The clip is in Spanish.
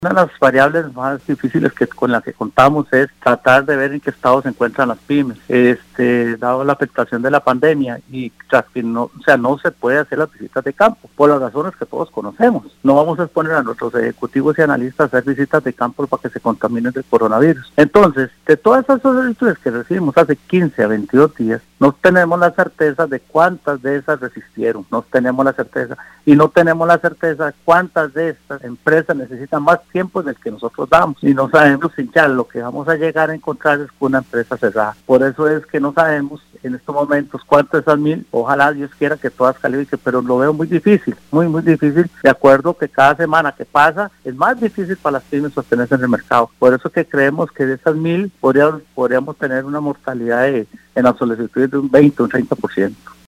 Una de las variables más difíciles con las que contamos es tratar de ver en qué estado se encuentran las pymes, dado la afectación de la pandemia y tras que no se puede hacer las visitas de campo, por las razones que todos conocemos. No vamos a exponer a nuestros ejecutivos y analistas a hacer visitas de campo para que se contaminen del coronavirus. Entonces, de todas esas solicitudes que recibimos hace 15 a 22 días, no tenemos la certeza de cuántas de esas resistieron, no tenemos la certeza, y no tenemos la certeza de cuántas de estas empresas necesitan más tiempo del que nosotros damos, y no sabemos si ya lo que vamos a llegar a encontrar es una empresa cerrada. Por eso es que no sabemos en estos momentos cuántas de esas 1,000, ojalá Dios quiera que todas califiquen, pero lo veo muy difícil, muy difícil, de acuerdo que cada semana que pasa es más difícil para las pymes sostenerse en el mercado. Por eso que creemos que de esas 1,000 podríamos tener una mortalidad en las solicitudes de un 20 o un 30%.